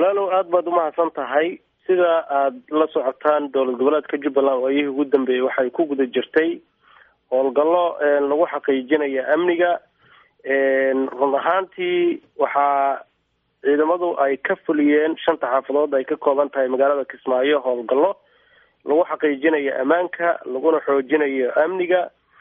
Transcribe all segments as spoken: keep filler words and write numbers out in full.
walaalow aad baad umahadsan tahay. sida aad la socotaan dowlad goboleedka Jubbaland oo ayihii ugu dambeeyay waxay ku guda jirtay howlgallo lagu xaqiijinayo amniga. run ahaantii waxaa ciidamadu ay ka fuliyeen shanta xaafadood ay ka kooban tahay magaalada Kismaayo howlgallo lagu xaqiijinayo ammaanka laguna xoojinayo amniga.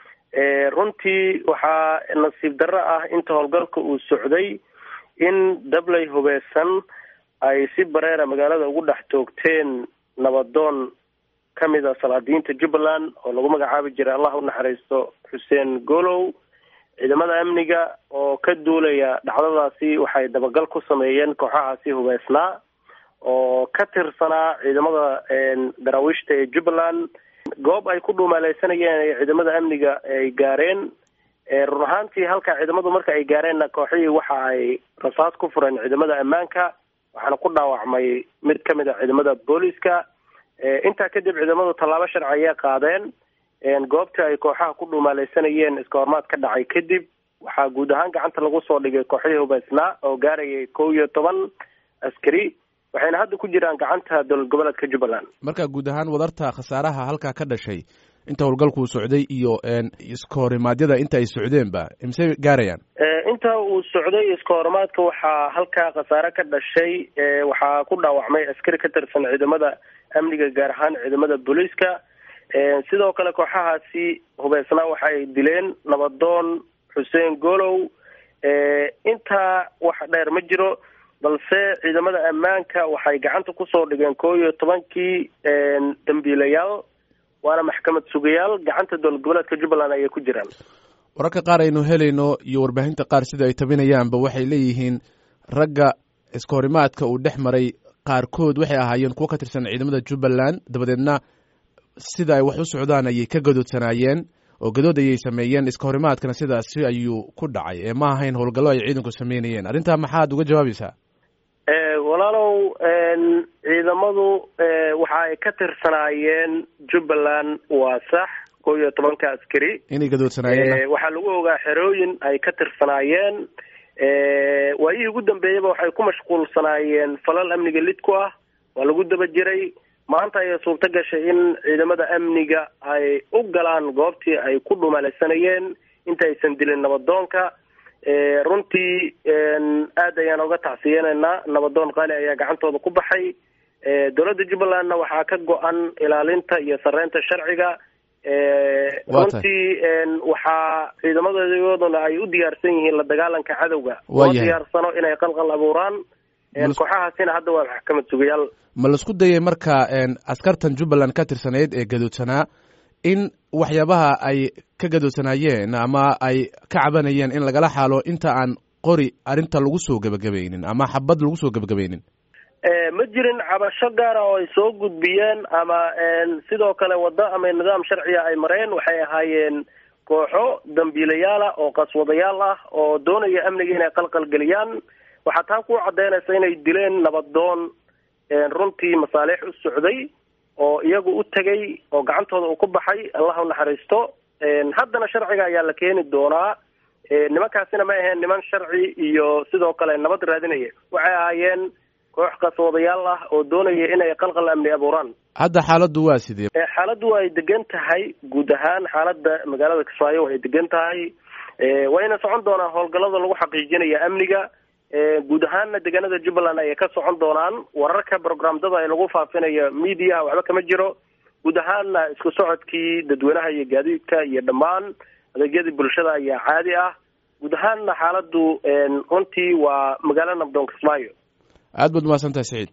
runtii waxaa nasiib darro ah inta howlgalka uu socday in dablay hubeysan ay si bareera magaalada ugu dhex toogteen nabadoon ka mid ah salaadiinta Jubbaland oo lagu magacaabi jiray Allah u naxariisto Xuseen Golow. ciidamada amniga oo ka duulaya dhacdadaasi waxay dabagal ku sameeyeen kooxahaasi hubeysnaa oo ka tirsanaa ciidamada daraawiishta ee Jubbaland. goob ay ku dhuumaaleysanayeen ay ciidamada amniga ay gaareen. run ahaantii halka ciidamadu marka ay gaareenna kooxihii waxa ay rasaas ku fureen ciidamada ammaanka waxaana ku dhaawacmay mid ka mid ah ciidamada booliska. intaa kadib ciidamadu tallaabo sharci ayay qaadeen. goobtii ay kooxaha ku dhuumaaleysanayeen iska hormaad ka dhacay kadib waxaa guud ahaan gacanta lagu soo dhigay kooxihii hubeysnaa oo gaarayay kow iyo toban askari waxayna hadda ku jiraan gacanta dowlad goboleedka Jubbaland. marka guud ahaan wadarta khasaaraha halkaa ka dhashay inta howlgalku socday iyo iska horimaadyada inta ay socdeenba imse gaarayaan? inta uu socday iska horimaadka waxaa halkaa khasaare ka dhashay waxaa ku dhaawacmay askari ka tirsan ciidamada amniga gaar ahaan ciidamada booliiska. sidoo kale kooxahaasi hubeysnaa waxa ay dileen nabadoon Xuseen Golow. intaa wax dheer ma jiro balse ciidamada ammaanka waxay gacanta kusoo dhigeen koo iyo tobankii dambiilayaal waana maxkamad sugayaal gacanta dowlad goboleedka Jubbaland ayay ku jiraan. wararka qaar aynu helayno iyo warbaahinta qaar sida ay tabinayaanba waxay leeyihiin ragga iska horimaadka uu dhex maray qaarkood waxay ahaayeen kuwo ka tirsan ciidamada Jubbaland dabadeedna sida ay wax u socdaan ayay ka gadoodsanaayeen oo gadood ayay sameeyeen iska horimaadkana sidaasi ayuu ku dhacay ee ma ahayn howlgallo ay ciidanku sameynayeen. arrintaa maxaad uga jawaabaysaa? walaalow ciidamadu waxa ay ka tirsanaayeen Jubbaland waa sax kow iyo tobanka askari inay gadoodsanaayeen. waxaa lagu ogaa xerooyin ay ka tirsanaayeen. waayihii ugu dambeeyaba waxay ku mashquulsanaayeen falal amniga lid ku ah waa lagu daba jiray. maanta ayay suurto gashay in ciidamada amniga ay u galaan goobtii ay ku dhuumaaleysanayeen inta aysan dilin nabadoonka. runtii aad ayaan uga tacsiyeenaynaa nabadoon qaali ayaa gacantooda ku baxay. dowladda Jubbalandna waxaa ka go-an ilaalinta iyo sareynta sharciga. runtii waxaa ciidamadooduna ay u diyaarsan yihiin la dagaalanka cadowga oo diyaarsano inay qalqal abuuraan. kooxahaasina hadda waa maxkamad sugayaal. ma la isku dayay marka askartan Jubbaland ka tirsaneyd ee gadoodsanaa in waxyaabaha ay ka gadoodsanaayeen ama ay ka cabanayeen in lagala xaalo inta aan qori arrinta lagu soo gabagabaynin ama xabad lagu soo gabagabaynin? ma jirin cabasho gaara oo ay soo gudbiyeen ama sidoo kale waddo ama nidaam sharciya ay mareen. waxay ahaayeen kooxo dambiilayaala oo qaswadayaal ah oo doonaya amniga inay qalqal geliyaan. waxaa taa ku cadeynaysa inay dileen nabadoon runtii masaalix u socday oo iyagu u tegay oo gacantooda uu ku baxay Allah u naxariisto. haddana sharciga ayaa la keeni doonaa. nimankaasina ma aheen niman sharci iyo sidoo kale nabad raadinaya waxay ahaayeen koox qaswadayaal ah oo doonaya inay qalqal amni abuuraan. hadda xaaladdu waa sidee? xaaladdu way degan tahay guud ahaan xaaladda magaalada Kismaayo way degan tahay. wayna socon doonaa howlgallada lagu xaqiijinayo amniga. guud ahaanna deegaanada Jubbaland ayay ka socon doonaan. wararka programdada ay lagu faafinayo media waxba kama jiro. guud ahaanna isku socodkii dadweynaha iyo gaadiidka iyo dhammaan adeegyadii bulshada ayaa caadi ah. guud ahaanna xaaladdu runtii waa magaalo nabdoon Kismaayo. aad baad umahadsantahay Saciid.